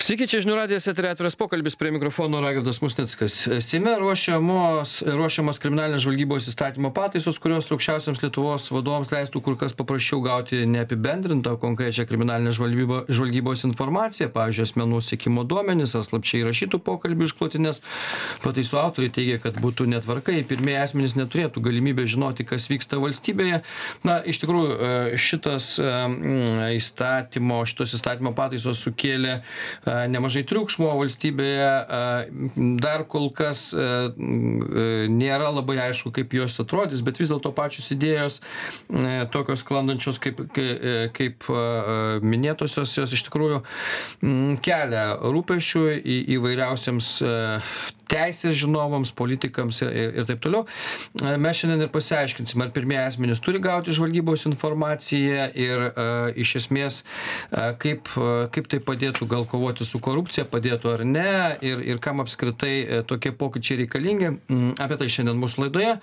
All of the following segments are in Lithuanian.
Sveiki, čia žinių radijas, eteryje atviras pokalbis, prie mikrofono Raigardas Musnickas. Seime ruošiamos kriminalinės žvalgybos įstatymo pataisos, kurios aukščiausiams Lietuvos vadovams leistų kur kas paprasčiau gauti neapibendrintą konkrečią kriminalinės žvalgybos informaciją, pavyzdžiui, asmenų sekimo duomenis ar slapčiai įrašytų pokalbių išklotinės. Pataisų autoriai teigia, kad būtų netvarkai, pirmieji asmenys neturėtų galimybę žinoti, kas vyksta valstybėje. Na, iš tikrųjų, šitos įstatymo pataisos sukėlė nemažai triukšmo valstybėje, dar kol kas nėra labai aišku, kaip jos atrodys, bet vis dėlto pačios idėjos tokios sklandančios kaip minėtosios, jos iš tikrųjų kelia rūpesčių įvairiausiams teisės žinovams, politikams ir taip toliau. Mes šiandien ir pasiaiškinsim, ar pirmieji asmenys turi gauti žvalgybos informaciją ir iš esmės kaip tai padėtų gal kovoti su korupcija, padėtų ar ne ir kam apskritai tokie pokyčiai reikalingi. Apie tai šiandien mūsų laidoje.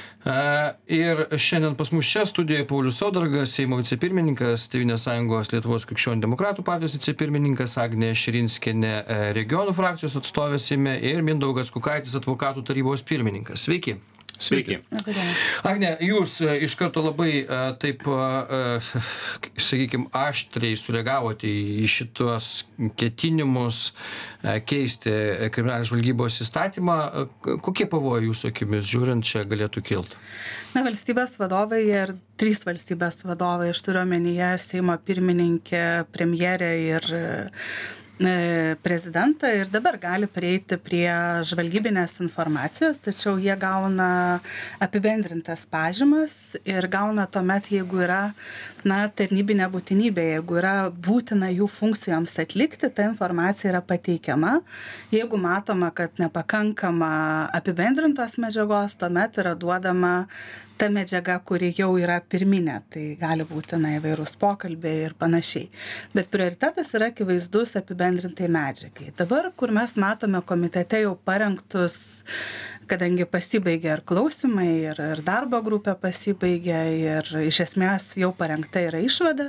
Ir šiandien pas mus čia studijoje Paulius Saudargas, Seimo vicepirmininkas, Tėvynės sąjungos Lietuvos krikščionių demokratų partijos vicepirmininkas, Agnė Širinskienė, regionų frakcijos atstovė Seime ir Mindaugas Kukaitis, advokatų tarybos pirmininkas. Sveiki. Sveiki. Agne, jūs iš karto labai taip, sakykime, aštriai sureagavote į šitos ketinimus keisti kriminalinės žvalgybos įstatymą. Kokie pavojai jūsų akimis žiūrint čia galėtų kilti? Na, valstybės vadovai ir 3 valstybės vadovai, aš turiu omenyje Seimo pirmininkę, premjerę ir prezidentą ir dabar gali prieiti prie žvalgybinės informacijos, tačiau jie gauna apibendrintas pažymas ir gauna tuomet, jeigu yra tarnybinė būtinybė, jeigu yra būtina jų funkcijoms atlikti, ta informacija yra pateikiama. Jeigu matoma, kad nepakankama apibendrintos medžiagos, tuomet yra duodama ta medžiaga, kuri jau yra pirminė, tai gali būti įvairūs pokalbiai ir panašiai. Bet prioritetas yra akivaizdus apibendrintai medžiagai. Dabar, kur mes matome komitete jau parengtus, kadangi pasibaigė ir klausimai, ir darbo grupė pasibaigė, ir iš esmės jau parengta yra išvada,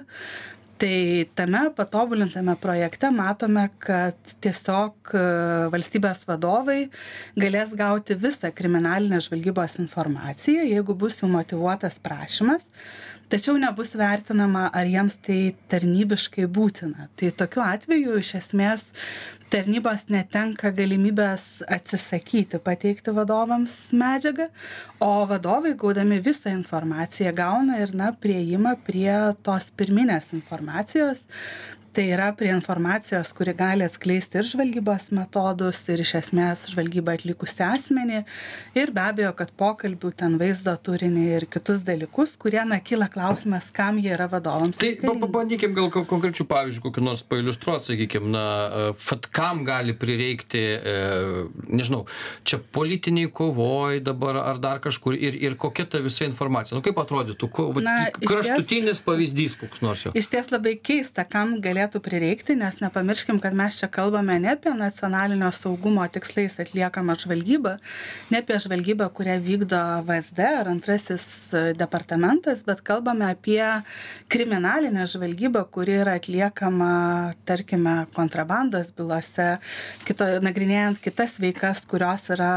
tai tame patobulintame projekte matome, kad tiesiog valstybės vadovai galės gauti visą kriminalinės žvalgybos informaciją, jeigu bus jų motyvuotas prašymas, tačiau nebus vertinama, ar jiems tai tarnybiškai būtina. Tai tokiu atveju iš esmės tarnybos netenka galimybės atsisakyti pateikti vadovams medžiagą, o vadovai gaudami visą informaciją gauna ir prieimą prie tos pirminės informacijos. Tai yra prie informacijos, kuri gali atskleisti ir žvalgybos metodus, ir iš esmės žvalgybą atlikusi asmenį, ir be abejo, kad pokalbių ten vaizdo turinį ir kitus dalykus, kurie kyla klausimas, kam jie yra vadovams. Tai pabandykim gal konkrečių pavyzdžių, kokį nors pailiustruoti, sakykime, kam gali prireikti, nežinau, čia politiniai kovoj dabar ar dar kažkur ir kokia ta visa informacija. Kaip atrodytų, kraštutinis pavyzdys koks nors jau? Iš ties labai keista, kam galėtų prireikti, nes nepamirškim, kad mes čia kalbame ne apie nacionalinio saugumo tikslais atliekamą žvalgybą, ne apie žvalgybą, kurią vykdo VSD ar antrasis departamentas, bet kalbame apie kriminalinę žvalgybą, kuri yra atliekama, tarkime, kontrabandos bylose, nagrinėjant kitas veikas, kurios yra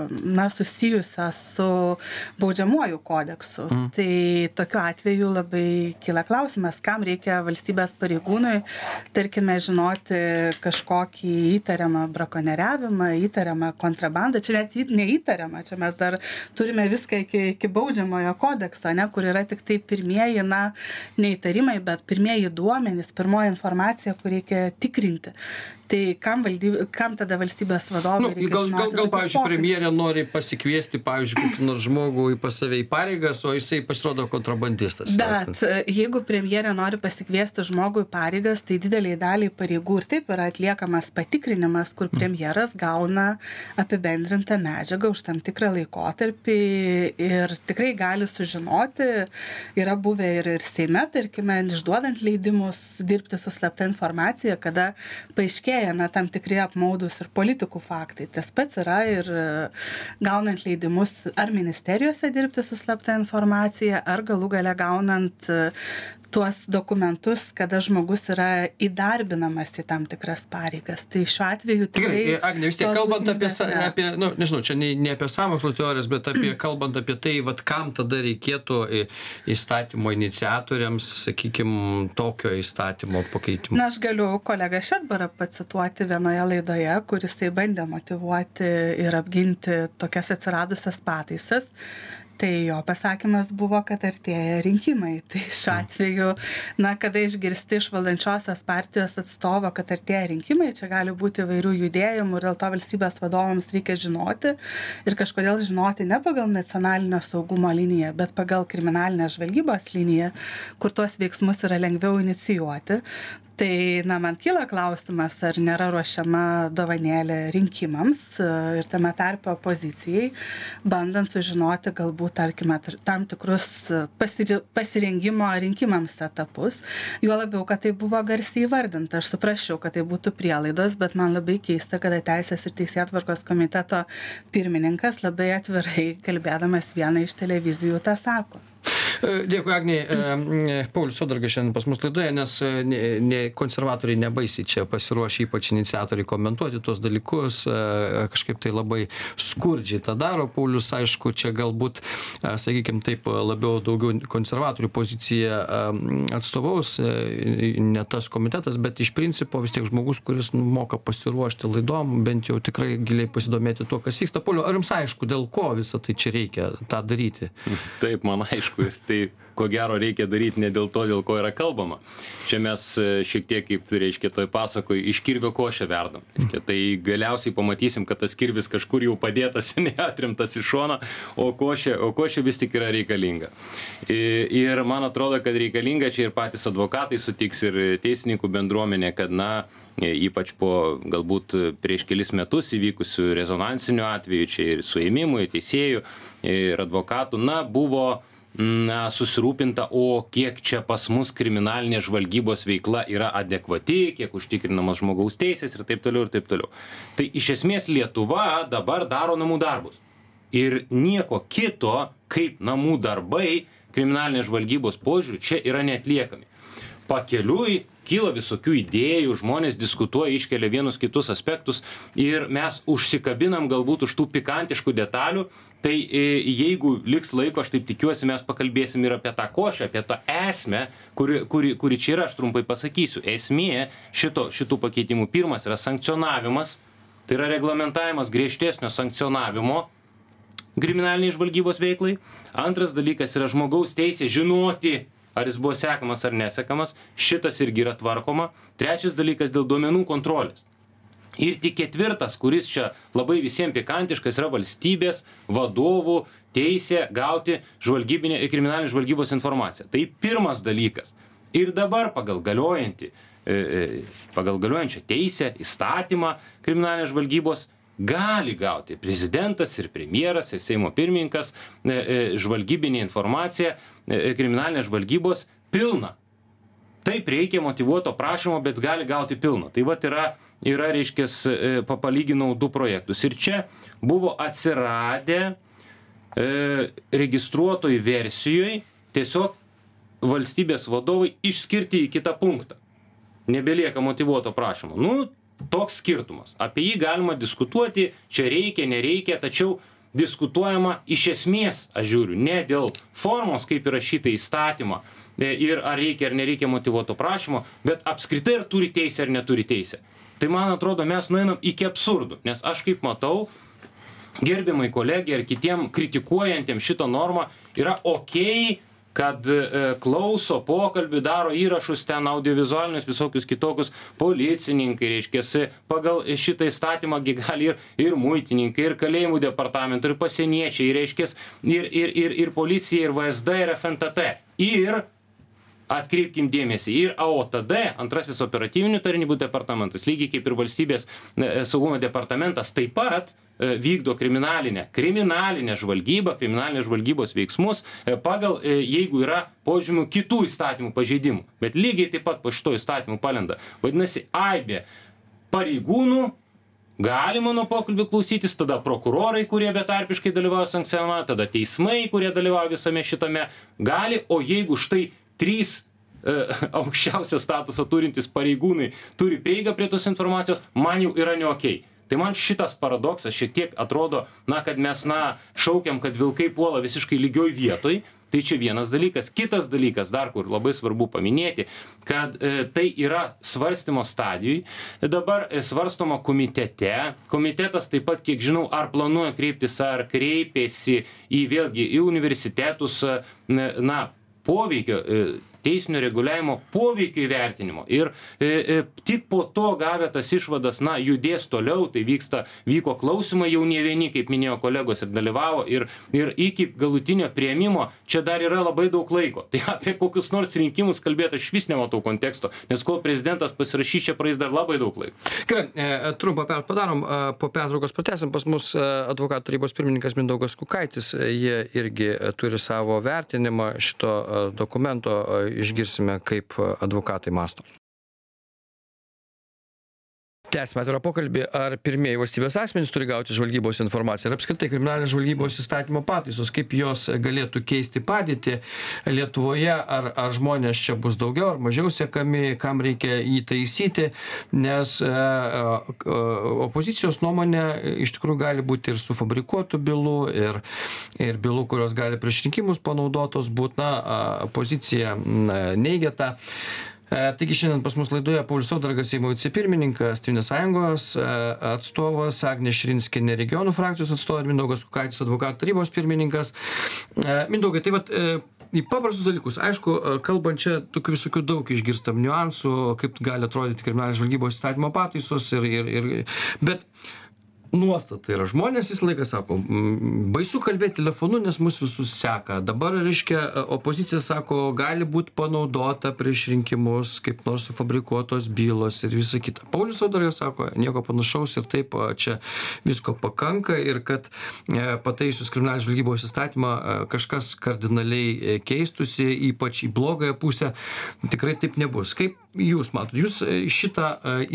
susijusios su baudžiamuoju kodeksu. Tai tokiu atveju labai kyla klausimas, kam reikia valstybės pareigūnui, tarkime, žinoti kažkokį įtariamą brakonieriavimą, įtariamą kontrabandą. Čia net neįtariamą, čia mes dar turime viską iki baudžiamojo kodekso, kur yra tik tai pirmieji, neįtarimai, bet pirmieji duomenys, pirmoji informacija, kur reikia tikrinti. Tai kam tada valstybės vadovai reikia žinoti? Gal pavyzdžiui, premjerė nori pasikviesti, pavyzdžiui, kokį nors žmogų pas save į pareigas, o jisai pasirodo kontrabandistas. Bet jeigu premjerė nori pasikviesti žmogų į pareigas, tai dideliai daliai pareigų ir taip yra atliekamas patikrinimas, kur premjeras gauna apibendrintą medžiagą už tam tikrą laikotarpį ir tikrai gali sužinoti, yra buvę ir Seime, tarkime, išduodant leidimus dirbti su slapta informacija, kada paaiškėja tam tikri apmaudus ir politikų faktai. Tas pats yra ir gaunant leidimus ar ministerijose dirbti su slapta informacija, ar galų gale gaunant tuos dokumentus, kada žmogus yra įdarbinamas į tam tikras pareigas. Tai šiuo atveju tikrai... Agne, vis tiek kalbant apie nežinau, čia ne apie sąmokslo teorijas, bet kalbant apie tai, kam tada reikėtų įstatymo iniciatoriams, sakykime, tokio įstatymo pakeitimo. Na, aš galiu kolegą Šedbarą pacituoti vienoje laidoje, kuris tai bandė motyvuoti ir apginti tokias atsiradusias pataisas. Tai jo pasakymas buvo, kad artėja rinkimai. Tai šiuo atveju, kada išgirsti iš valdančiosios partijos atstovo, kad artėja rinkimai, čia gali būti įvairių judėjimų ir dėl to valstybės vadovams reikia žinoti ir kažkodėl žinoti ne pagal nacionalinio saugumo liniją, bet pagal kriminalinę žvalgybos liniją, kur tuos veiksmus yra lengviau inicijuoti. Tai, man kyla klausimas, ar nėra ruošiama dovanėlė rinkimams ir tame tarpe opozicijai, bandant sužinoti galbūt, tarkime, tam tikrus pasirengimo rinkimams etapus. Juo labiau, kad tai buvo garsiai įvardinta. Aš suprasčiau, kad tai būtų prielaidos, bet man labai keista, kada Teisės ir teisėtvarkos komiteto pirmininkas labai atvirai kalbėdamas vieną iš televizijų tą sako. Dėkui, Agnei. Paulius Saudargas šiandien pas mus laidoje, nes konservatoriai nebaisiai čia pasiruošę, ypač iniciatoriai, komentuoti tuos dalykus. Kažkaip tai labai skurdžiai tą daro. Paulius, aišku, čia galbūt, sakykime taip, labiau daugiau konservatorių poziciją atstovaus, ne tas komitetas, bet iš principo vis tiek žmogus, kuris moka pasiruošti laidom, bent jau tikrai giliai pasidomėti tuo, kas vyksta. Pauliau, ar jums aišku, dėl ko visą tai čia reikia tą daryti? Taip, man aišku, ir tai ko gero reikia daryti ne dėl to, dėl ko yra kalbama. Čia mes šiek tiek, kaip reiškia, toj pasakoj, iš kirvio košę verdam. Tai galiausiai pamatysim, kad tas kirvis kažkur jau padėtas, neatrimtas iš šono, o košė vis tik yra reikalinga. Ir man atrodo, kad reikalinga, čia ir patys advokatai sutiks ir teisininkų bendruomenė, kad ypač po galbūt prieš kelis metus įvykusių rezonansinių atvejų, čia ir suėmimų, ir teisėjų, ir advokatų, buvo susirūpinta, o kiek čia pas mus kriminalinė žvalgybos veikla yra adekvati, kiek užtikrinamas žmogaus teisės ir taip toliau, ir taip toliau. Tai iš esmės Lietuva dabar daro namų darbus. Ir nieko kito, kaip namų darbai kriminalinės žvalgybos požiūriu čia yra neatliekami. Pakeliui kyla visokių idėjų, žmonės diskutuoja, iškelia vienus kitus aspektus ir mes užsikabinam galbūt už tų pikantiškų detalių. Tai jeigu liks laiko, aš taip tikiuosi, mes pakalbėsim ir apie tą košę, apie tą esmę, kuri čia yra, aš trumpai pasakysiu. Esmė šitų pakeitimų pirmas yra sankcionavimas, tai yra reglamentavimas griežtesnio sankcionavimo kriminaliniai žvalgybos veiklai. Antras dalykas yra žmogaus teisė žinoti, ar jis buvo sekamas ar nesekamas, šitas irgi yra tvarkoma. Trečias dalykas dėl duomenų kontrolės. Ir tik ketvirtas, kuris čia labai visiems pikantiškas, yra valstybės vadovų teisė gauti kriminalinės žvalgybos informaciją. Tai pirmas dalykas. Ir dabar pagal galiojančią teisę, įstatymą kriminalinės žvalgybos gali gauti prezidentas ir premjeras, ir Seimo pirmininkas žvalgybinė informacija kriminalinės žvalgybos pilna. Taip reikia motyvuoto prašymo, bet gali gauti pilno. Tai vat yra reiškės, palyginau du projektus. Ir čia buvo atsiradę registruotoj versijoje tiesiog valstybės vadovai išskirti į kitą punktą. Nebelieka motyvuoto prašymo. Toks skirtumas. Apie jį galima diskutuoti, čia reikia, nereikia, tačiau diskutuojama iš esmės, aš žiūriu, ne dėl formos, kaip įrašyta įstatymą ir ar reikia ar nereikia motyvuoto prašymo, bet apskritai ar turi teisę ar neturi teisę. Tai man atrodo, mes nueinam iki absurdų, nes aš kaip matau, gerbiamai kolegė ir kitiem kritikuojantiem šitą normą yra okei, kad klauso pokalbį, daro įrašus ten audiovizualinius visokius kitokius policininkai, reiškiasi, pagal šitą įstatymą gali ir muitininkai, ir kalėjimų departamentų, ir pasieniečiai, reiškiasi, ir policija, ir VSD, ir FNTT. Ir atkreipkim dėmesį, ir AOTD, antrasis operatyvinių tarnybų departamentas, lygiai kaip ir valstybės saugumo departamentas, taip pat vykdo kriminalinę žvalgybą, kriminalinės žvalgybos veiksmus pagal, jeigu yra požymių kitų įstatymų pažeidimų. Bet lygiai taip pat po šito įstatymų palenda. Vadinasi, aibė pareigūnų galima nuo pokalbių klausytis, tada prokurorai, kurie betarpiškai dalyvauja sankcionuoja, tada teismai, kurie dalyvauja visame šitame gali, o jeigu štai 3 aukščiausią statusą turintys pareigūnai turi prieigą prie tos informacijos, man jau yra ne okei. Tai man šitas paradoksas šiek tiek atrodo, kad mes, šaukiam, kad vilkai puola visiškai lygioj vietoj. Tai čia vienas dalykas. Kitas dalykas, dar kur labai svarbu paminėti, kad tai yra svarstymo stadijoj. Dabar svarstoma komitete. Komitetas taip pat, kiek žinau, ar planuoja kreiptis, ar kreipėsi vėlgi į universitetus, poveikio, teisinio reguliavimo poveikio įvertinimo. Ir tik po to gavę tas išvadas, judės toliau, tai vyko klausimai jau ne vieni, kaip minėjo kolegos, ir dalyvavo, ir iki galutinio priėmimo čia dar yra labai daug laiko. Tai apie kokius nors rinkimus kalbėti aš vis nematau konteksto, nes kol prezidentas pasirašys, čia praeis dar labai daug laiko. Gerai, trumpą padarom, po pertraukos pratęsim. Pas mus advokatų tarybos pirmininkas Mindaugas Kukaitis, jie irgi turi savo vertinimą šito dokumento. Išgirsime, kaip advokatai mąsto. Tęsime atvirą pokalbį, ar pirmieji valstybės asmenys turi gauti žvalgybos informaciją ir apskritai kriminalinės žvalgybos įstatymo pataisos, kaip jos galėtų keisti padėtį Lietuvoje, ar žmonės čia bus daugiau ar mažiau sekami, kam reikia jį taisyti, nes opozicijos nuomonė iš tikrųjų gali būti ir sufabrikuotų bylų, ir bylų, kurios gali prieš rinkimus panaudotos būti, opozicija neigia tą. Taigi šiandien pas mus laidoje Paulius Saudargas, Seimo vicepirmininkas, Tėvynės sąjungos atstovas, Agnė Širinskienė regionų frakcijos atstovas, Mindaugas Kukaitis, advokatų tarybos pirmininkas. Mindaugai, tai į paprastus dalykus, aišku, kalbant čia tokių visokių daug išgirstam niuansų, kaip gali atrodyti kriminalinės žvalgybos įstatymo pataisos, bet nuostata yra. Žmonės visą laiką sako, baisu kalbėti telefonu, nes mus visus seka. Dabar, reiškia, opozicija sako, gali būti panaudota prieš rinkimus, kaip nors sufabrikuotos bylos ir visa kita. Paulius Saudargas sako, nieko panašaus ir taip čia visko pakanka ir kad pataisius kriminalinės žvalgybos įstatymą kažkas kardinaliai keistusi, ypač į blogąją pusę, tikrai taip nebus. Kaip jūs matot? Jūs šitą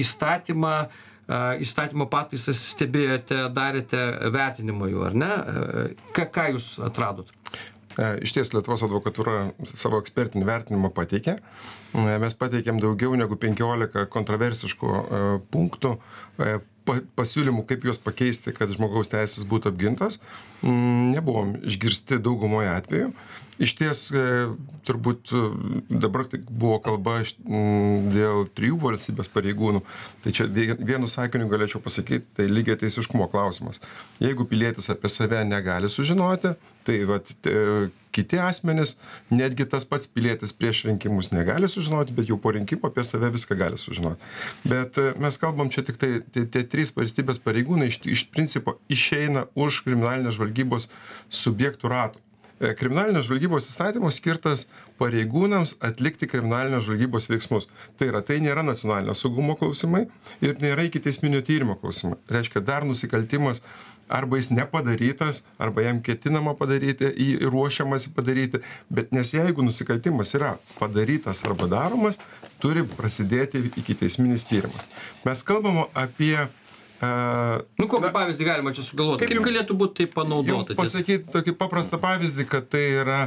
įstatymo pataisas stebėjote, darėte vertinimą jų, ar ne? Ką jūs atradot? Iš ties Lietuvos advokatūra savo ekspertinį vertinimą pateikė. Mes pateikėm daugiau negu 15 kontroversiškų punktų, pasiūlymų, kaip juos pakeisti, kad žmogaus teisės būtų apgintos. Nebuvom išgirsti daugumoje atveju. Iš ties, turbūt dabar buvo kalba dėl 3 valstybės pareigūnų. Tai čia vienu sakiniu galėčiau pasakyti, tai lygiai teisiškumo klausimas. Jeigu pilietis apie save negali sužinoti, tai kiti asmenys, netgi tas pats pilietis prieš rinkimus negali sužinoti, bet jau po rinkimų apie save viską gali sužinoti. Bet mes kalbam čia tik tai tie 3 valstybės pareigūnai iš principo išeina už kriminalinės žvalgybos subjektų ratų. Kriminalinės žvalgybos įstatymas skirtas pareigūnams atlikti kriminalinės žvalgybos veiksmus. Tai nėra nacionalinio saugumo klausimai ir nėra ikiteisminio tyrimo klausimai. Reiškia, dar nusikaltimas arba jis nepadarytas, arba jam ketinama padaryti, ruošiamasi padaryti, bet nes jeigu nusikaltimas yra padarytas arba daromas, turi prasidėti ikiteisminis tyrimas. Mes kalbame apie kokį pavyzdį galima čia sugalvoti? Kaip galėtų būti tai panaudota? Pasakyti tokį paprastą pavyzdį, kad tai yra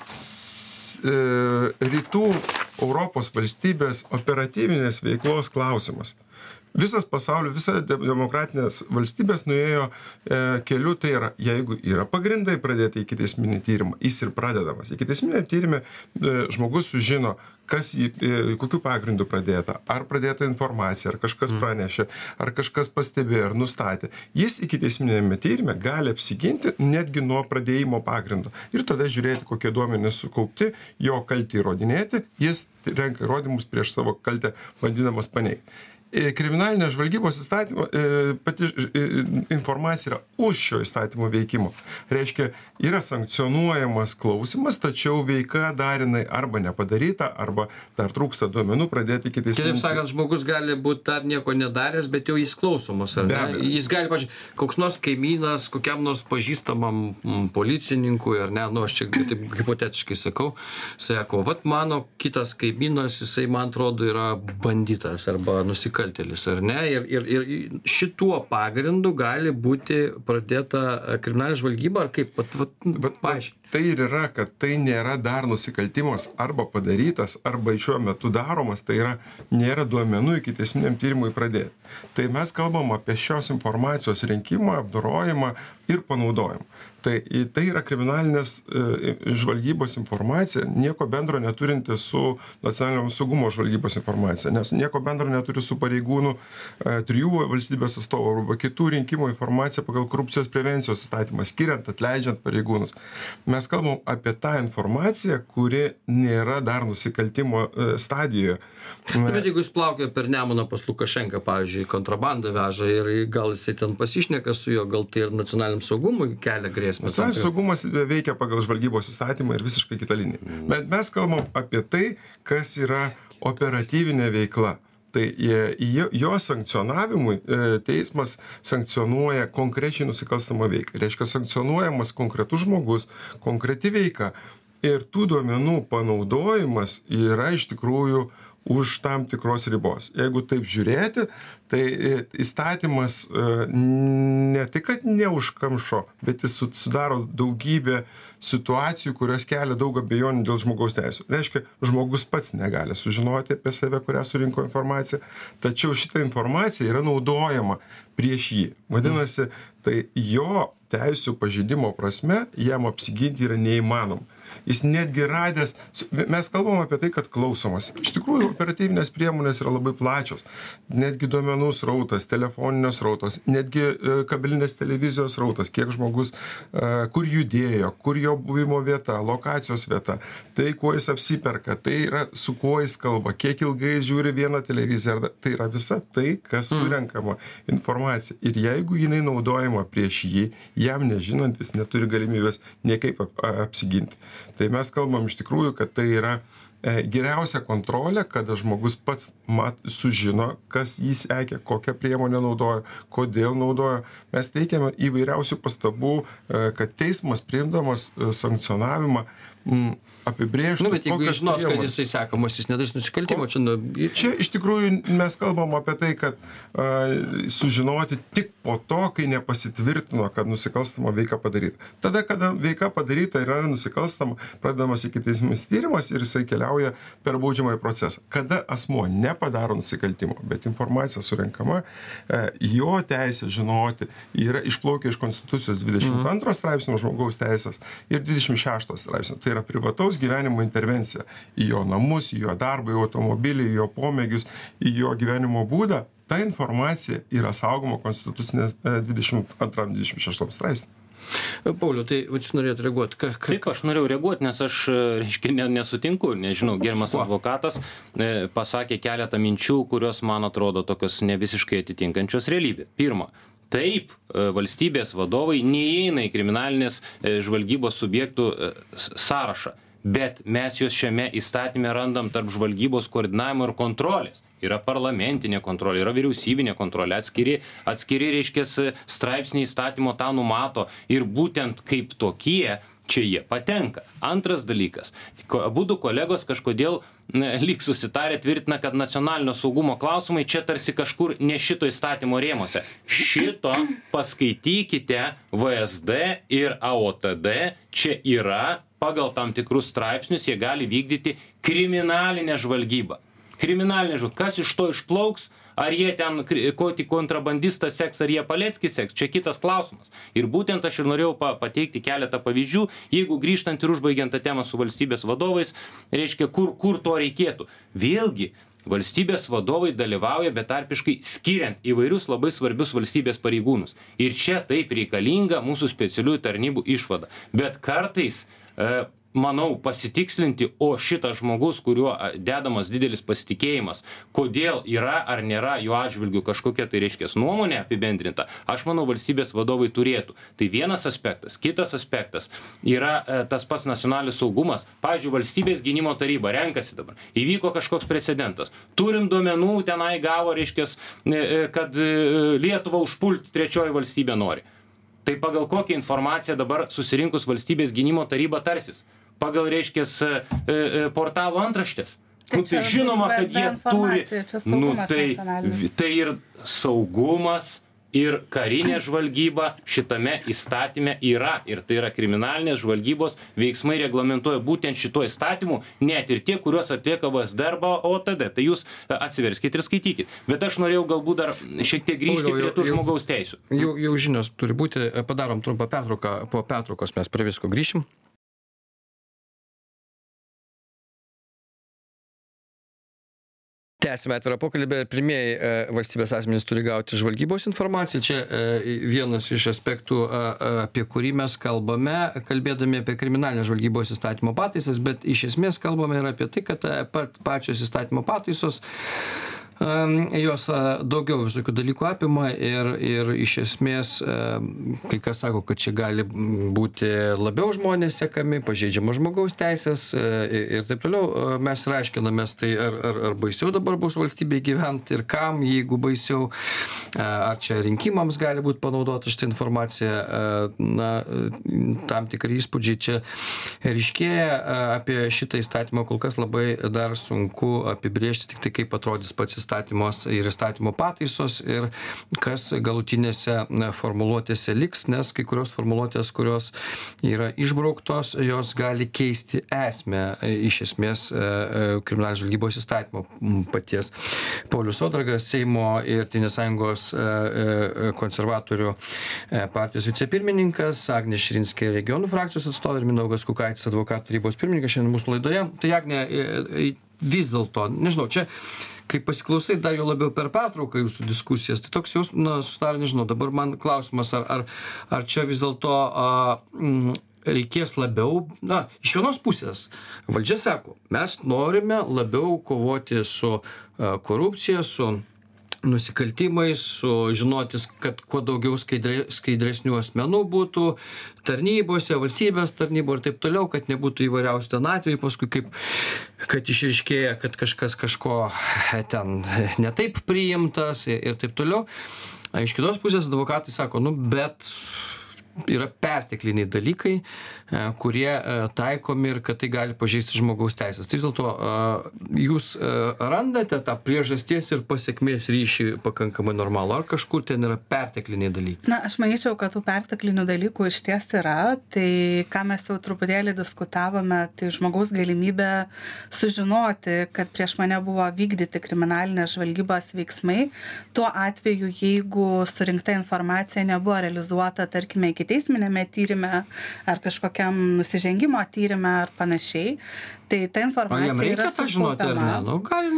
rytų Europos valstybės operatyvinės veiklos klausimas. Visas pasaulio, visa demokratinės valstybės nuėjo keliu, tai yra, jeigu yra pagrindai pradėti ikiteisminį tyrimą, jis ir pradedamas. Ikiteisminį tyrimą žmogus sužino, kokiu pagrindu pradėta, ar pradėta informacija, ar kažkas pranešė, ar kažkas pastebėjo, ar nustatė. Jis ikiteisminėme tyrime gali apsiginti netgi nuo pradėjimo pagrindo. Ir tada žiūrėti, kokie duomenys sukaupti, jo kaltį įrodinėti, jis renka įrodymus prieš savo kaltę, bandydamas paneigti. Kriminalinės žvalgybos įstatymo pati informacija yra už šio įstatymo veikimo. Reiškia, yra sankcionuojamas klausimas, tačiau veika dar jinai arba nepadaryta, arba dar trūksta duomenų pradėti ikiteisminį. Taip sakant, žmogus gali būti dar nieko nedaręs, bet jau jis klausomas, ar ne? Jis gali, pažiūrėjau, koks nors kaimynas, kokiam nors pažįstamam policininkui, ar ne, aš čia taip hipotetiškai sako, vat mano kitas kaimynas, jisai man atrodo yra banditas arba nusikaltėlis. nusikaltėlis, ar ne? Ir šituo pagrindu gali būti pradėta kriminalinė žvalgyba, ar kaip? Paaiškiai. Tai ir yra, kad tai nėra dar nusikaltimas arba padarytas, arba šiuo metu daromas, tai yra nėra duomenų ikiteisminiam tyrimui pradėti. Tai mes kalbam apie šios informacijos rinkimą, apdorojimą ir panaudojimą. Tai yra kriminalinės žvalgybos informacija, nieko bendro neturinti su nacionalinio saugumo žvalgybos informacija, nes nieko bendro neturi su pareigūnų 3 valstybės atstovų arba kitų rinkimų informacija pagal korupcijos prevencijos įstatymą, skiriant, atleidžiant pareigūnus. Mes kalbam apie tą informaciją, kuri nėra dar nusikaltimo stadijoje. Bet jeigu jis plaukia per Nemuną pas Lukašenką, pavyzdžiui, kontrabandą veža ir gal jisai ten pasišneka su juo, gal tai ir nacionaliniam saugumui kelia grėsmę. Nacionalinis saugumas veikia pagal žvalgybos įstatymą ir visiškai kitą liniją. Bet mes kalbam apie tai, kas yra operatyvinė veikla. Tai jo sankcionavimui teismas sankcionuoja konkrečiai nusikalstamą veiką. Reiškia, sankcionuojamas konkretus žmogus, konkreti veika. Ir tų duomenų panaudojimas yra iš tikrųjų už tam tikros ribos. Jeigu taip žiūrėti, tai įstatymas ne tik, kad neužkamšo, bet jis sudaro daugybę situacijų, kurios kelia daug abejonių dėl žmogaus teisų. Reiškia, žmogus pats negali sužinoti apie save, kurią surinko informaciją, tačiau šita informacija yra naudojama prieš jį. Vadinasi, tai jo teisų pažeidimo prasme jam apsiginti yra neįmanoma. Jis netgi radęs, mes kalbam apie tai, kad klausomas. Iš tikrųjų, operatyvinės priemonės yra labai plačios. Netgi duomenų srautas, telefoninės srautas, netgi kabelinės televizijos srautas, kiek žmogus, kur judėjo, kur jo buvimo vieta, lokacijos vieta, tai kuo jis apsiperka, tai yra su kuo jis kalba, kiek ilgai jis žiūri vieną televiziją, tai yra visa tai, kas surenkama informacija. Ir jeigu jinai naudojama prieš jį, jam nežinant, jis neturi galimybės niekaip apsiginti. Tai mes kalbam iš tikrųjų, kad tai yra geriausia kontrolė, kada žmogus pats sužino, kas jį sekė, kokią priemonę naudojo, kodėl naudojo. Mes teikiame įvairiausių pastabų, kad teismas priimdamas sankcionavimą apibrėžtų. Bet jeigu jis žinos, kad jisai sekamas, jis nedarys nusikaltimo. Čia iš tikrųjų mes kalbam apie tai, kad sužinoti tik po to, kai nepasitvirtino, kad nusikalstama veika padaryta. Tada, kada veika padaryta yra nusikalstama, pradedamas ikiteisminis tyrimas ir jisai keliauja per baudžiamąjį procesą. Kada asmuo nepadaro nusikaltimo, bet informacija surenkama, jo teisė žinoti yra išplaukia iš Konstitucijos 22 straipsnio žmogaus teisės ir 26 straipsnio. Tai yra privataus gyvenimo intervencija į jo namus, į jo darbą, į automobilį, į jo pomėgius, į jo gyvenimo būdą. Ta informacija yra saugoma Konstitucinės 22-26 straipsnė. Pauliau, tai jūs norėjote reaguoti? Taip, aš norėjau reaguoti, nes aš nesutinku, nežinau, gerbiamas advokatas pasakė keletą minčių, kurios man atrodo tokios ne visiškai atitinkančios realybę. Pirma, taip, valstybės vadovai neįeina į kriminalinės žvalgybos subjektų sąrašą, bet mes juos šiame įstatyme randam tarp žvalgybos koordinavimo ir kontrolės. Yra parlamentinė kontrolė, yra vyriausybinė kontrolė, atskiri reiškias straipsniai įstatymo tą numato ir būtent kaip tokie čia jie patenka. Antras dalykas, abudu kolegos kažkodėl lyg susitarė tvirtina, kad nacionalinio saugumo klausimai čia tarsi kažkur ne šito įstatymo rėmose. Šito paskaitykite VSD ir AOTD, čia yra pagal tam tikrus straipsnius, jie gali vykdyti kriminalinę žvalgybą. Kriminalinė žvalgyba. Kas iš to išplauks? Ar jie ten kokį kontrabandistą seks, ar jie Paleckis seks? Čia kitas klausimas. Ir būtent aš ir norėjau pateikti keletą pavyzdžių, jeigu grįžtant ir užbaigiant tą temą su valstybės vadovais, reiškia, kur to reikėtų. Vėlgi, valstybės vadovai dalyvauja betarpiškai skiriant įvairius labai svarbius valstybės pareigūnus. Ir čia taip reikalinga mūsų specialiųjų tarnybų išvada. Bet kartais manau, pasitikslinti, o šitas žmogus, kuriuo dedamas didelis pasitikėjimas, kodėl yra ar nėra jo atžvilgiu kažkokia tai reiškias nuomonė apibendrinta, aš manau, valstybės vadovai turėtų. Tai vienas aspektas. Kitas aspektas yra tas pats nacionalinis saugumas. Pavyzdžiui, valstybės gynimo taryba renkasi dabar. Įvyko kažkoks precedentas. Turim duomenų, tenai gavo, reiškias, kad Lietuvą užpulti trečioji valstybė nori. Tai pagal kokią informaciją dabar susirinkus valstybės gynimo taryba tarsis? Pagal, reiškias, portalo antraštės. tai žinoma, kad jie turi, tai ir saugumas, ir karinė žvalgyba šitame įstatyme yra. Ir tai yra kriminalinės žvalgybos veiksmai reglamentuoja būtent šituo įstatymu, net ir tie, kuriuos atlieka VSD arba OTD. Tai jūs atsiverskite ir skaitykite. Bet aš norėjau galbūt dar šiek tiek grįžti prie tų žmogaus teisių. Jau žinios turi būti, padarom trumpą pertrauką, po pertraukos mes prie visko grįšim. Tęsime atvirą pokalbį. Pirmieji valstybės asmenys turi gauti žvalgybos informaciją. Čia vienas iš aspektų, apie kurį mes kalbame, kalbėdami apie kriminalinės žvalgybos įstatymo pataisas, bet iš esmės kalbame ir apie tai, kad pačios įstatymo pataisos jos daugiau visokių dalykų apima ir iš esmės kai kas sako, kad čia gali būti labiau žmonės sekami, pažeidžiamos žmogaus teisės ir taip toliau. Mes ir aiškinamės, tai ar baisiau dabar bus valstybėje gyventi ir kam, jeigu baisiau, ar čia rinkimams gali būti panaudota šitą informaciją. Na, tam tikri įspūdžiai čia ryškėja. Apie šitą įstatymą kol kas labai dar sunku apibrėžti, tik tai kaip atrodys pats įstatymos ir įstatymo pataisos ir kas galutinėse formuluotėse liks, nes kai kurios formuluotės, kurios yra išbrauktos, jos gali keisti esmę iš esmės kriminalinės žvalgybos įstatymo paties. Paulius Saudargas, Seimo ir Tėvynės sąjungos konservatorių partijos vicepirmininkas, Agnė Širinskė regionų frakcijos atstovė ir Mindaugas Kukaitis, advokatų tarybos pirmininkas šiandien mūsų laidoje. Tai Agnė, vis dėlto, nežinau, čia kai pasiklausai dar jau labiau per pertrauką jūsų diskusijas, tai toks jau, susidaro, nežinau, dabar man klausimas, ar čia vis dėlto reikės labiau, iš vienos pusės, valdžia sako, mes norime labiau kovoti su korupcija, su nusikaltimais, žinotis, kad kuo daugiau skaidresnių asmenų būtų tarnybose, valstybės tarnybų ir taip toliau, kad nebūtų įvairiausių ten atvejų, paskui kad išryškėja, kad kažkas kažko ten netaip priimtas ir taip toliau. Iš kitos pusės advokatai sako, bet yra pertekliniai dalykai, kurie taikomi ir kad tai gali pažeisti žmogaus teisės. Tai vis dėlto jūs randate tą priežasties ir pasekmės ryšį pakankamai normalų, ar kažkur ten yra pertekliniai dalykai? Na, aš manyčiau, kad tų perteklinių dalykų iš ties yra. Tai ką mes jau truputėlį diskutavome, tai žmogaus galimybė sužinoti, kad prieš mane buvo vykdyti kriminalinės žvalgybos veiksmai. Tuo atveju, jeigu surinkta informacija nebuvo realizuota, tarkime, ikiteisminėme tyrime ar kažkokiam nusižengimo tyrime ar panašiai, tai ta informacija yra sukaupama.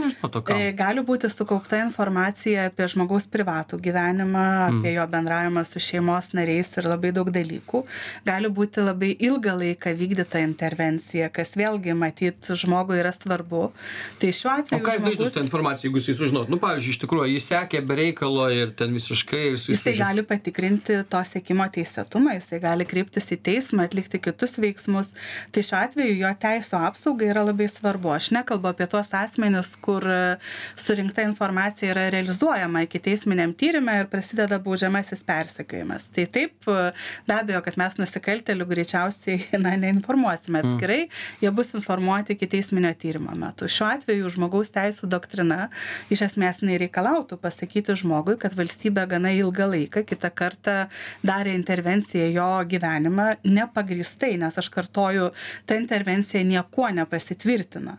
Gali būti sukaupta informacija apie žmogaus privatų gyvenimą, apie jo bendravimą su šeimos nariais ir labai daug dalykų. Gali būti labai ilgą laiką vykdyta intervencija, kas vėlgi matyt žmogui yra svarbu. Tai šiuo atveju o ką jis darytų su tą informaciją, jeigu jis sužinot? Pavyzdžiui, iš tikrųjų, jis sekė be reikalo ir ten visiškai... Jisai gali patikrinti to sekimo teisėtumą, jisai gali kreiptis į teismą, atlikti kitus veiksmus. Tai šiuo atveju jo teisų apsaugai yra labai svarbu. Aš nekalbu apie tuos asmenis, kur surinkta informacija yra realizuojama ikiteisminiam tyrime ir prasideda baudžiamasis persekiojimas. Tai taip, be abejo, kad mes nusikaltėlių greičiausiai neinformuosime atskirai, jie bus informuoti ikiteisminio tyrimo metu. Šiuo atveju žmogaus teisų doktrina iš esmės nereikalautų pasakyti žmogui, kad valstybė gana ilgą laiką kitą kartą darė intervenciją jo gyvenimą nepagrįstai, nes aš kartoju, ta intervencija niekuo nepasitvirtina.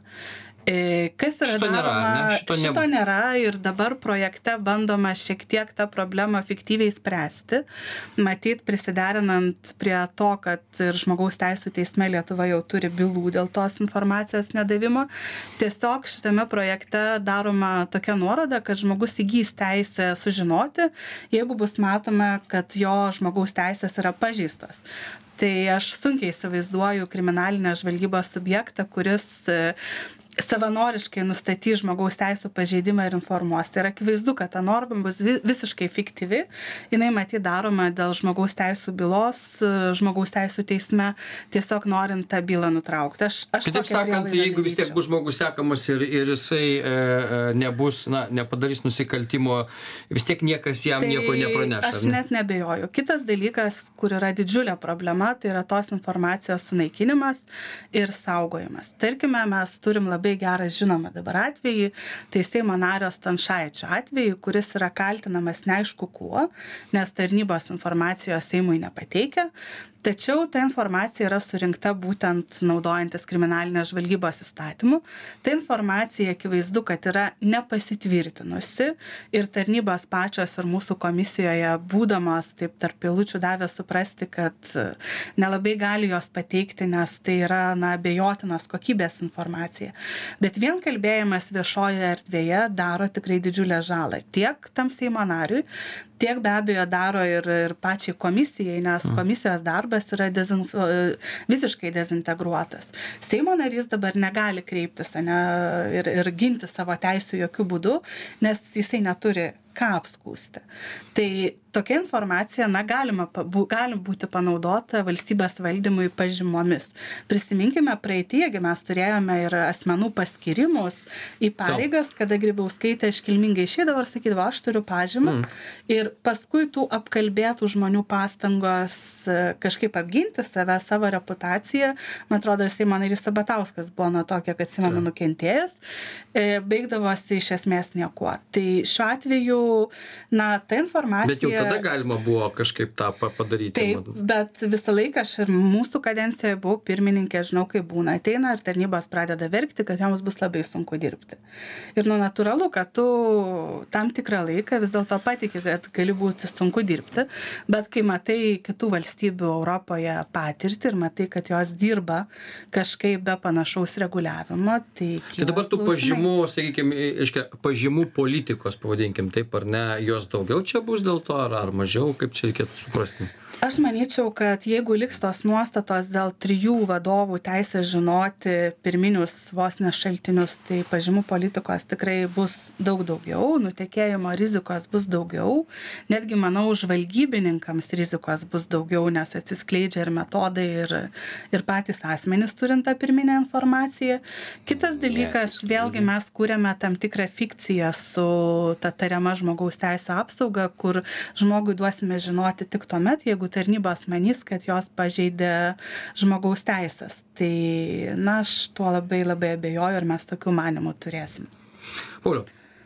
Kas yra daroma? Šito nėra ir dabar projekte bandoma šiek tiek tą problemą fiktyviai spręsti. Matyt, prisiderinant prie to, kad ir žmogaus teisų teisme Lietuva jau turi bylų dėl tos informacijos nedavimo. Tiesiog šitame projekte daroma tokia nuoroda, kad žmogus įgys teisę sužinoti, jeigu bus matoma, kad jo žmogaus teisės yra pažeistos. Tai aš sunkiai įsivaizduoju kriminalinę žvalgybos subjektą, kuris savanoriškai nustatys žmogaus teisų pažeidimą ir informuos. Tai yra akivaizdu, kad ta norma bus visiškai fiktyvi. Jinai matyt daroma dėl žmogaus teisų bylos, žmogaus teisų teisme, tiesiog norint tą bylą nutraukti. Kitaip sakant, jeigu vis tiek bus žmogus sekamas ir jisai nebus, nepadarys nusikaltimo, vis tiek niekas jam nieko nepraneš. Aš net nebejoju. Kitas dalykas, kur yra didžiulė problema, tai yra tos informacijos sunaikinimas ir saugojimas. Tarkime, mes turim labai labai gerą žinomą dabar atvejį, tai Seimo nario Stančaičio atvejį, kuris yra kaltinamas neaišku kuo, nes tarnybos informacijos Seimui nepateikia. Tačiau ta informacija yra surinkta būtent naudojantis kriminalinės žvalgybos įstatymu. Ta informacija akivaizdu, kad yra nepasitvirtinusi ir tarnybos pačios ir mūsų komisijoje būdamos taip tarp eilučių davė suprasti, kad nelabai gali jos pateikti, nes tai yra abejotinos kokybės informacija. Bet vien kalbėjimas viešojoje erdvėje daro tikrai didžiulę žalą tiek tam Seimo nariui, tiek be abejo daro ir pačiai komisijai, nes komisijos darbas yra visiškai dezintegruotas. Seimo narys dabar negali kreiptis ir ginti savo teisų jokių būdų, nes jisai neturi ką apskūsti. Tai tokia informacija gali būti panaudota valstybės valdymui pažymomis. Prisiminkime praeityje, mes turėjome ir asmenų paskirimus į pareigas, kada Grybauskaitė iškilmingai išeidavo ir sakydavo, aš turiu pažymą. Ir paskui tų apkalbėtų žmonių pastangos kažkaip apginti save, savo reputaciją, man atrodo, Seimo narys Sabatauskas buvo nuo to, kiek atsimenu, nukentėjęs, baigdavosi iš esmės niekuo. Tai šiuo atveju ta informacija... Bet jau tada galima buvo kažkaip tą padaryti. Taip, bet visą laiką aš ir mūsų kadencijoje buvau pirmininkė, žinau, kaip būna, ateina ir tarnybos pradeda verkti, kad joms bus labai sunku dirbti. Ir natūralu, kad tu tam tikrą laiką vis dėlto patiki, kad gali būti sunku dirbti, bet kai matai kitų valstybių Europoje patirtį ir matai, kad jos dirba kažkaip be panašaus reguliavimo, tai... Tai dabar tų pažymų, sakykime, pažymų politikos, pavadinkim taip, ar ne, jos daugiau čia bus dėl to, ar mažiau, kaip čia reikėtų suprasti? Aš manyčiau, kad jeigu liks tos nuostatos dėl 3 vadovų teisės žinoti pirminius vos ne šaltinius, tai pažymų politikos tikrai bus daug daugiau, nutekėjimo rizikos bus daugiau, netgi, manau, žvalgybininkams rizikos bus daugiau, nes atsiskleidžia ir metodai, ir patys asmenys turint tą pirminę informaciją. Kitas dalykas, vėlgi mes kūrėme tam tikrą fikciją su ta tariama žmogaus teisų apsauga, kur žmogui duosime žinoti tik tuomet, jeigu tarnybos manys, kad jos pažeidė žmogaus teisės. Tai, aš tuo labai labai abejoju ir mes tokių manimų turėsim. Pauliau.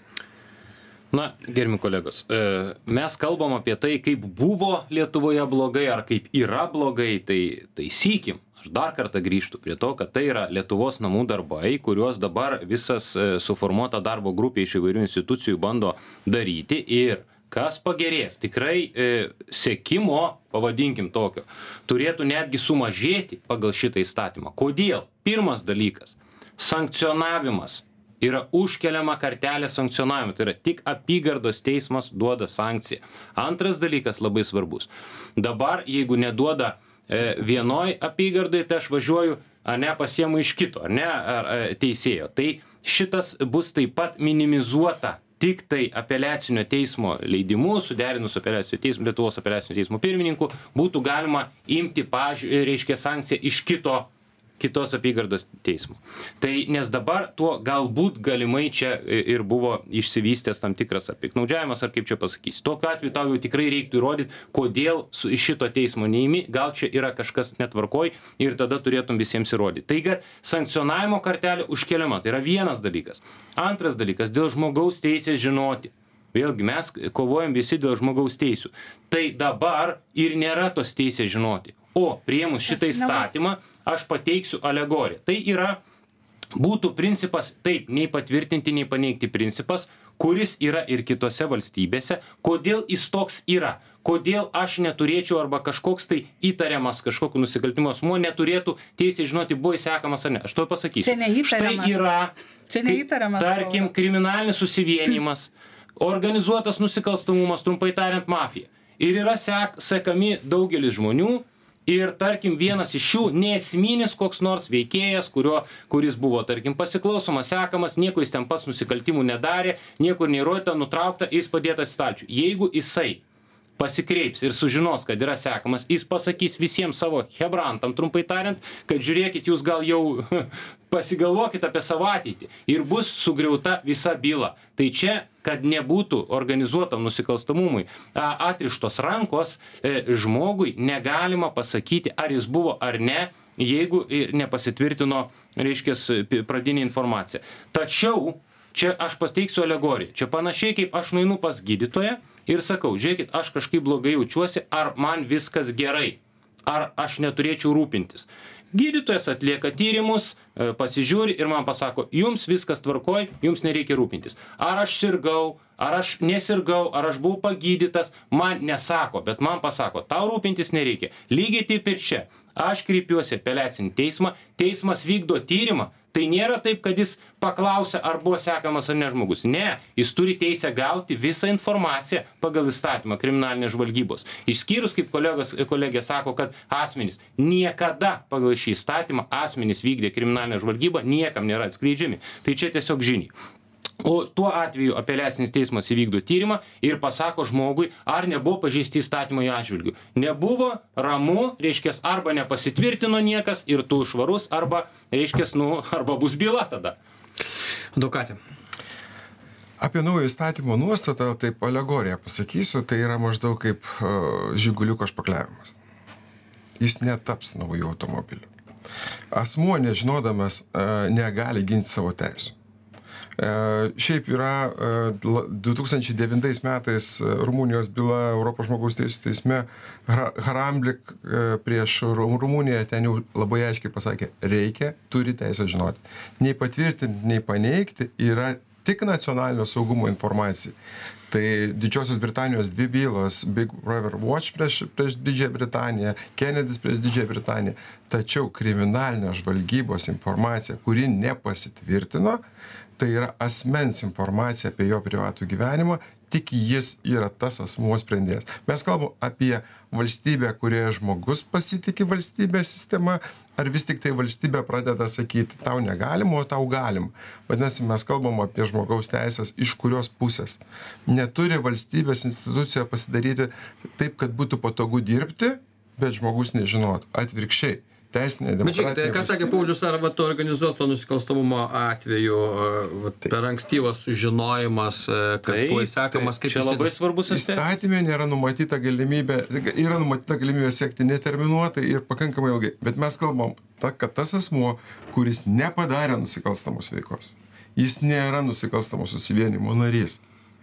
Gerbiami kolegos, mes kalbam apie tai, kaip buvo Lietuvoje blogai ar kaip yra blogai, tai taisykim. Aš dar kartą grįžtu prie to, kad tai yra Lietuvos namų darbai, kuriuos dabar visas suformuota darbo grupė iš įvairių institucijų bando daryti ir kas pagerės. Tikrai sekimo, pavadinkim tokio, turėtų netgi sumažėti pagal šitą įstatymą. Kodėl? Pirmas dalykas - sankcionavimas. Yra užkeliama kartelė sankcionavimo, tai yra tik apygardos teismas duoda sankciją. Antras dalykas labai svarbus. Dabar, jeigu neduoda vienoj apygardai, tai aš važiuoju, pasiemu iš kito, teisėjo. Tai šitas bus taip pat minimizuota tik tai apeliacinio teismo leidimu, suderinus Lietuvos apeliacinio teismo pirmininku, būtų galima imti, sankciją iš kitos apygardos teismo. Tai nes dabar tuo galbūt galimai čia ir buvo išsivystęs tam tikras piknaudžiavimas, ar kaip čia pasakysi. Tokiu atveju tau jau tikrai reiktų įrodyti, kodėl iš šito teismo neimi, gal čia yra kažkas netvarkoj ir tada turėtum visiems įrodyti. Taigi sankcionavimo kartelė užkeliama, tai yra vienas dalykas. Antras dalykas, dėl žmogaus teisės žinoti. Vėlgi mes kovojam visi dėl žmogaus teisių. Tai dabar ir nėra tos teisės žinoti. O priėmus šitą įstatymą, aš pateiksiu alegoriją. Tai būtų principas, taip, nei patvirtinti, nei paneigti principas, kuris yra ir kitose valstybėse. Kodėl jis toks yra? Kodėl aš neturėčiau arba kažkoks tai įtariamas kažkokiu nusikaltimo asmuo neturėtų teisės žinoti, buvo įsekamas ar ne? Aš to pasakysiu. Čia neįtariamas. Štai yra, čia neįtariamas. Tarkim, kriminalinis susivienijimas, organizuotas nusikalstamumas, trumpai tariant, mafija. Ir yra sekami daugelis žmonių. Ir, tarkim, vienas iš šių neesminis koks nors veikėjas, kuris buvo, tarkim, pasiklausomas, sekamas, nieko jis ten pats nusikaltimų nedarė, niekur neįrodyta, nutraukta, jis padėtas į stalčių. Jeigu jisai pasikreips ir sužinos, kad yra sekamas, jis pasakys visiems savo hebrantam, trumpai tariant, kad žiūrėkit, jūs gal jau pasigalvokit apie savo ateitį ir bus sugriauta visa byla. Tai čia, kad nebūtų organizuotam nusikalstamumui atrištos rankos, žmogui negalima pasakyti, ar jis buvo ar ne jeigu ir nepasitvirtino, reiškia, pradinė informacija. Tačiau čia aš pateiksiu alegoriją. Čia panašiai kaip aš nueinu pas gydytoją ir sakau, žiūrėkit, aš kažkaip blogai jaučiuosi, ar man viskas gerai, ar aš neturėčiau rūpintis. Gydytojas atlieka tyrimus, pasižiūri ir man pasako, jums viskas tvarkoj, jums nereikia rūpintis. Ar aš sirgau, ar aš nesirgau, ar aš buvau pagydytas, man nesako, bet man pasako, tau rūpintis nereikia. Lygiai taip ir čia. Aš kreipiuosi apeliacinį teismą, teismas vykdo tyrimą. Tai nėra taip, kad jis paklausia, ar buvo sekamas ar ne žmogus. Ne, jis turi teisę gauti visą informaciją pagal įstatymą kriminalinės žvalgybos. Išskyrus, kaip kolegė sako, kad asmenys niekada pagal šį įstatymą asmenys vykdė kriminalinę žvalgybą, niekam nėra atskleidžiami. Tai čia tiesiog žiniai. O tuo atveju apeliacinis teismas įvykdo tyrimą ir pasako žmogui, ar nebuvo pažeisti įstatymai atžvilgių. Nebuvo, ramu, reiškia, arba nepasitvirtino niekas ir tu švarus, arba, reiškia, arba bus byla tada. Advokatė. Apie naują įstatymo nuostatą, taip alegoriją pasakysiu, tai yra maždaug kaip žiguliuko špakliavimas. Jis netaps naujų automobilių. Asmuo, nežinodamas, negali ginti savo teisų. Šiaip yra 2009 metais Rumunijos byla Europos žmogaus teisų teisme, Haramblik prieš Rumuniją ten jau labai aiškiai pasakė, turi teisę žinoti. Nei patvirtinti, nei paneigti yra tik nacionalinio saugumo informacija. Tai Didžiosios Britanijos dvi bylos, Big Brother Watch prieš Didžiąją Britaniją, Kennedys prieš Didžiąją Britaniją. Tačiau kriminalinė žvalgybos informacija, kuri nepasitvirtino, tai yra asmens informacija apie jo privatų gyvenimą, tik jis yra tas asmuo sprendėjas. Mes kalbam apie valstybę, kurioje žmogus pasitikė valstybės sistema, ar vis tik tai valstybė pradeda sakyti, tau negalima, o tau galima. Vadinasi, mes kalbam apie žmogaus teisės, iš kurios pusės. Neturi valstybės institucija pasidaryti taip, kad būtų patogu dirbti, bet žmogus nežinotų. Atvirkščiai. Teisinė demokratija. Bet ką sakė Paulius, ar to organizuoto nusikalstamumo atveju per ankstyvas sužinojimas, kad buvo įsekamas, kaip čia labai svarbus aspektas. Įstatymė nėra numatyta galimybė sekti neterminuotai ir pakankamai ilgai. Bet mes kalbam, kad tas asmuo, kuris nepadarė nusikalstamos veikos, jis nėra nusikalstamos susivienimo narys.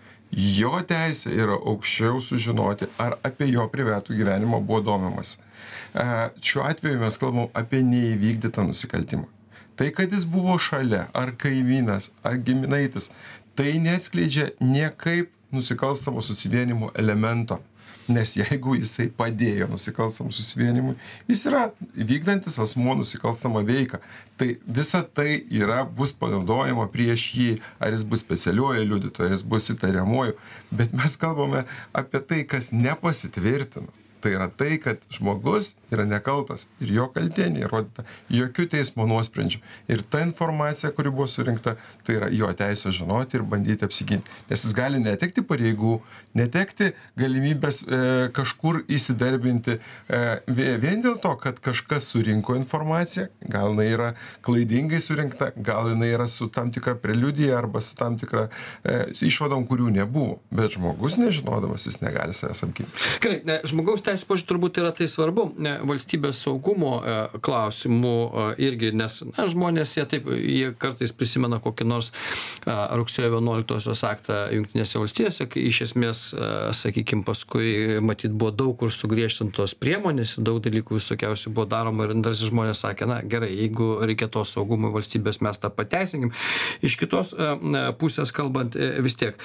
Jo teisė yra aukščiau sužinoti, ar apie jo privatų gyvenimą buvo domimas. Šiuo atveju mes kalbam apie neįvykdytą nusikaltimą. Tai, kad jis buvo šalia, ar kaimynas, ar giminaitis, tai neatskleidžia niekaip nusikalstamo susivienimo elemento. Nes jeigu jisai padėjo nusikalstamam susivienimui, jis yra vykdantis asmuo nusikalstamą veiką. Tai visa tai bus panaudojama prieš jį, ar jis bus specialiuoju liudytoju, ar jis bus įtariamuoju. Bet mes kalbame apie tai, kas nepasitvirtino. Tai yra tai, kad žmogus yra nekaltas ir jo kaltė neįrodyta jokių teismo nuosprendžių. Ir ta informacija, kuri buvo surinkta, tai yra jo teisė žinoti ir bandyti apsiginti. Nes jis gali netekti pareigų, netekti galimybės kažkur įsidarbinti vien dėl to, kad kažkas surinko informaciją, gal jinai yra klaidingai surinkta, gal jinai yra su tam tikra preliudija arba su tam tikra išvadom, kurių nebuvo. Bet žmogus nežinodamas, jis negali savęs apginti. Gerai, žmogaus teisų požiūriu turbūt yra tai svarbu valstybės saugumo klausimų irgi, nes žmonės jie kartais prisimena kokį nors rugsėjo 11-osios aktą Jungtinėse valstijose, kai iš esmės, sakykime, paskui matyt buvo daug kur sugriežtintos priemonės, daug dalykų visokiausių buvo daroma ir dar žmonės sakė, na gerai, jeigu reikia to saugumo valstybės, mes tą pateisinkim. Iš kitos pusės kalbant vis tiek,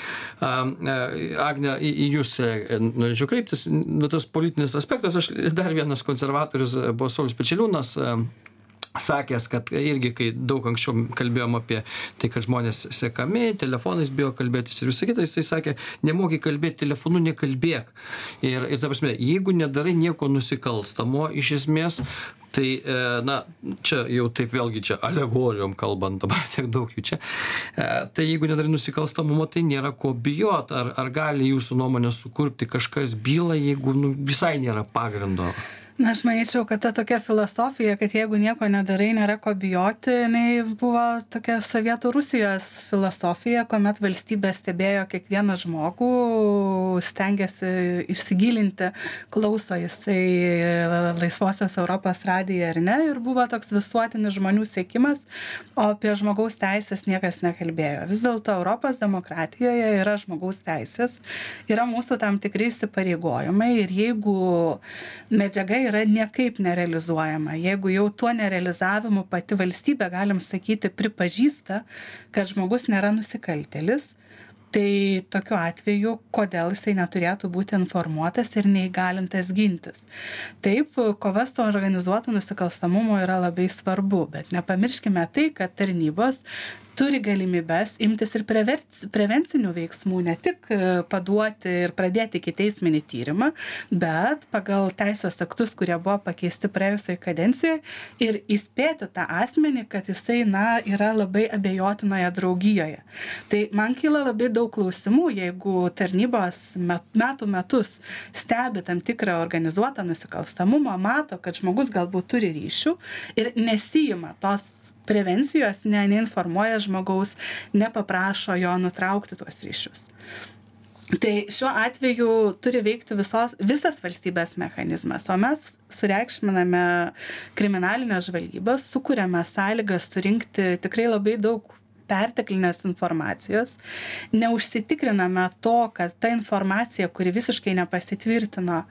Agne, į jūs norėčiau kreiptis, tas politinis aspektas, dar vienas konservatorius buvo Saulius Pečeliūnas, sakęs, kad irgi, kai daug anksčiau kalbėjom apie tai, kad žmonės sekami, telefonais bijo kalbėtis ir visą kitą, jisai sakė, nemoki kalbėti telefonu, nekalbėk. Ir ta prasme, jeigu nedarai nieko nusikalstamo, iš esmės, tai, čia jau taip vėlgi čia alegorijom kalbant, dabar tiek daug jų čia, tai jeigu nedarai nusikalstamumo, tai nėra ko bijot. Ar gali jūsų nuomonė sukurpti kažkas bylą, jeigu visai nėra pagrindo? Na, aš manyčiau, kad ta tokia filosofija, kad jeigu nieko nedarai, nėra ko bijoti, jinai buvo tokia Sovietų Rusijos filosofija, kuomet valstybė stebėjo kiekvieną žmogų, stengiasi įsigilinti, klauso jisai laisvosios Europos radiją ar ne, ir buvo toks visuotinis žmonių siekimas, o apie žmogaus teisės niekas nekalbėjo. Vis dėlto Europos demokratijoje yra žmogaus teisės, yra mūsų tam tikrai įsipareigojimai ir jeigu medžiaga yra niekaip nerealizuojama. Jeigu jau tuo nerealizavimu pati valstybė, galim sakyti, pripažįsta, kad žmogus nėra nusikaltėlis, tai tokiu atveju, kodėl jisai neturėtų būti informuotas ir neįgalintas gintis. Taip, kova su organizuotu nusikalstamumu yra labai svarbu, bet nepamirškime tai, kad tarnybos turi galimybės imtis ir prevencinių veiksmų, ne tik paduoti ir pradėti ikiteisminį tyrimą, bet pagal teisės aktus, kurie buvo pakeisti praėjusioje kadencijoje, ir įspėti tą asmenį, kad jisai, yra labai abejotinoje draugijoje. Tai man kyla labai daug klausimų, jeigu tarnybos metų metus stebi tam tikrą organizuotą nusikalstamumą, mato, kad žmogus galbūt turi ryšių ir nesijima tos prevencijos, neinformuoja žmogaus, nepaprašo jo nutraukti tuos ryšius. Tai šiuo atveju turi veikti visas valstybės mechanizmas, o mes sureikšminame kriminalinę žvalgybą, sukuriame sąlygas surinkti tikrai labai daug perteklinės informacijos, neužsitikriname to, kad ta informacija, kuri visiškai nepasitvirtino,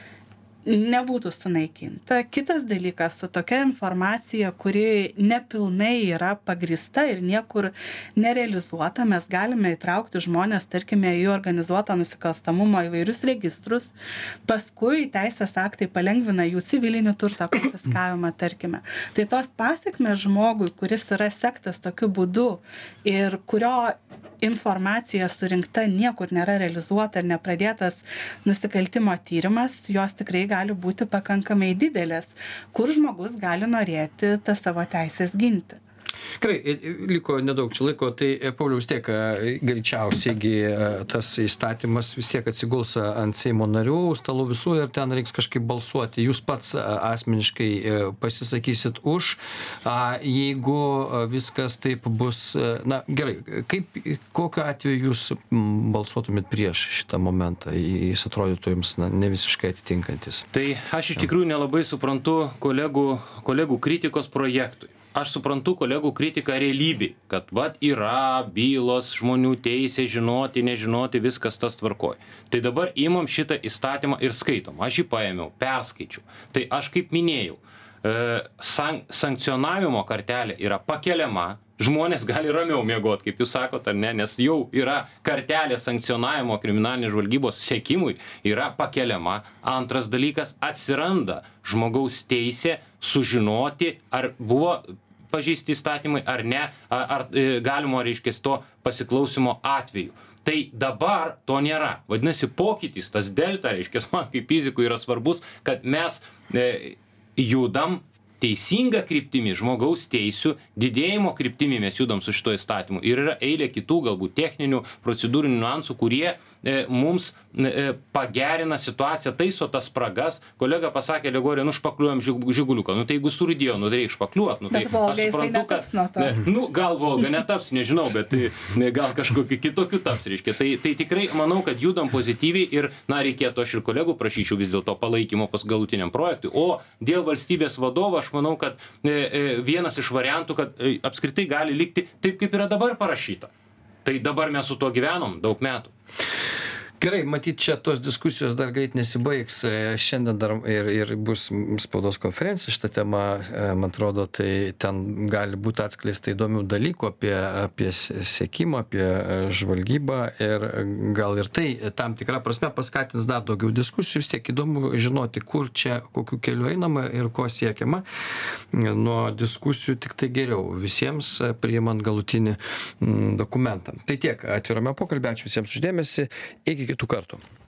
nebūtų sunaikinta. Kitas dalykas, su tokia informacija, kuri nepilnai yra pagrįsta ir niekur nerealizuota, mes galime įtraukti žmonės, tarkime, į organizuotą nusikalstamumo įvairius registrus, paskui teisės aktai palengvina jų civilinį turtą konfiskavimą, tarkime. Tai tos pasekmės žmogui, kuris yra sektas tokiu būdu ir kurio informacija surinkta niekur nėra realizuota ir nepradėtas nusikaltimo tyrimas, jos tikrai gali būti pakankamai didelės, kur žmogus gali norėti tas savo teisės ginti. Gerai, liko nedaug čia laiko, tai Pauliau, vis tiek greičiausiai tas įstatymas vis tiek atsiguls ant Seimo narių stalų visų ir ten reiks kažkaip balsuoti. Jūs pats asmeniškai pasisakysit už, jeigu viskas taip bus, gerai, kokiu atveju jūs balsuotumėt prieš šitą momentą, jis atrodytų jums ne visiškai atitinkantis? Tai aš iš tikrųjų nelabai suprantu kolegų kritikos projektui. Aš suprantu kolegų kritiką realybėj, kad yra bylos, žmonių teisė žinoti, nežinoti, viskas tas tvarkoj. Tai dabar imam šitą įstatymą ir skaitom. Aš jį paėmiau, perskaičiau. Tai aš kaip minėjau, sankcionavimo kartelė yra pakeliama, žmonės gali ramiau miegoti, kaip jūs sakot, ar ne, nes jau yra kartelė sankcionavimo kriminalinės žvalgybos sekimui, yra pakeliama. Antras dalykas, atsiranda žmogaus teisė sužinoti, ar buvo pažeisti įstatymai ar ne, ar galimo, to pasiklausimo atveju. Tai dabar to nėra. Vadinasi, pokytis, tas delta, man kaip fizikui yra svarbus, kad mes judam teisinga kryptimi, žmogaus teisių didėjimo kryptimi mes judam su šito įstatymu. Ir yra eilė kitų galbūt techninių, procedūrinių niuansų, kurie mums pagerina situaciją, taiso tas spragas. Kolega pasakė, Legorė, špakliuojam žiguliuką. Tai jeigu surūdėjo, tai reikia špakliuot. Tai aš suprantu, kad gal Volga netaps, nežinau, bet gal kažkokiu kitokiu taps, reiškia. Tai tikrai manau, kad judam pozityviai ir, reikėtų, aš ir kolegų prašyčiau vis dėlto palaikymo pas galutiniam projektui. O dėl valstybės vadovo, aš manau, kad vienas iš variantų, kad apskritai gali likti taip, kaip yra dabar parašyta. Tai dabar mes su tuo gyvenom daug metų. Gerai, matyt, čia tos diskusijos dar greit nesibaigs. Šiandien dar ir bus spaudos konferencija šitą temą, man atrodo, tai ten gali būti atskleista įdomių dalykų apie sekimą, apie žvalgybą ir gal ir tai tam tikrą prasme paskatins dar daugiau diskusijų. Vis tiek įdomu žinoti, kur čia, kokiu keliu einama ir ko siekiama. Nuo diskusijų tik tai geriau visiems priimant galutinį dokumentą. Tai tiek atvirame pokalbė, ačiū visiems už dėmesį. Iki kitų kartų.